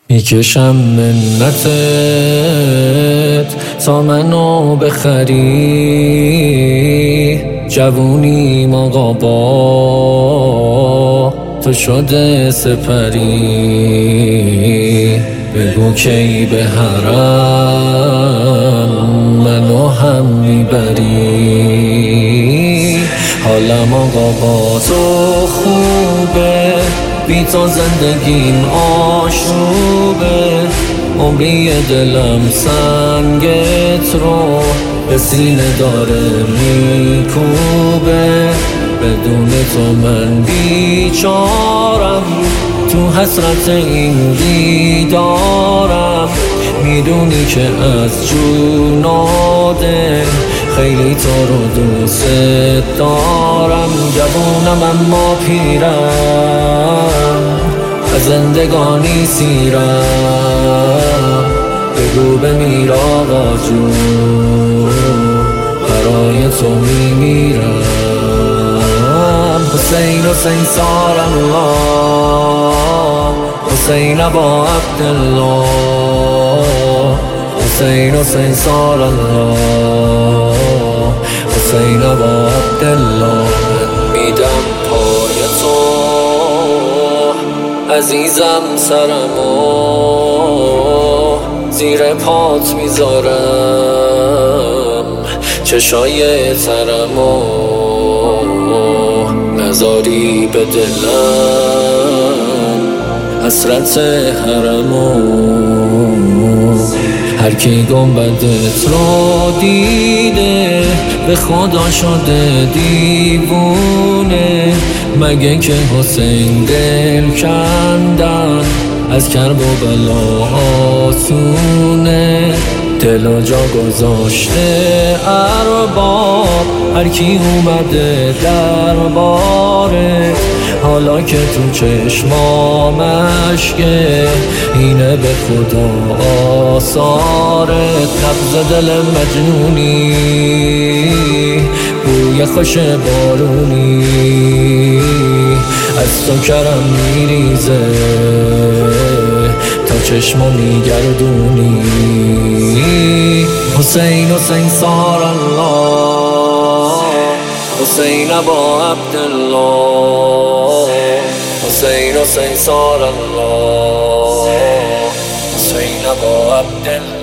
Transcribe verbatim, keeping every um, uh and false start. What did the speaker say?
میکشم منتت تا منو بخری، جوونیم آقا با تو شده سپری. بگو کی به حرم منو هم میبری. حالم آقا با تو خوبه، بی تو زندگیم آشوبه. عمری دلم سنگت رو به سینه داره میکوبه. بدون تو من بیچارم، تو حسرت این دیدارم. میدونی که از جوناده خیلی تو رو دوست دارم. جوونم اما پیرم، از زندگانی سیرم. بگو بمیر آقا جون، برای تو میمیرم. حسین حسین سار الله، حسین ابا عبدالله. حسین حسین سار الله، حسین ابا عبدالله. میدم پای تو عزیزم، سرمو زیر پات میذارم. چشای ترمو نذاری به دلم، حسرت حرمو. هر کی گنبدت رو دیده به خدا شده دیوونه. مگه که حسین دل کندن از کرب و بلا آسونه. دل و جا گذاشته ارباب، هر کی اومده درباره. حالا که تو چشمامشکه اینه به خدا آثارت. نبض دل مجنونی، بوی خوش بارونی، از تو کرم میریزه تا چشمو میگردونی. حسین حسین سار الله، حسین ابا عبدالله. حسین حسین سار الله، حسین ابا عبدالله.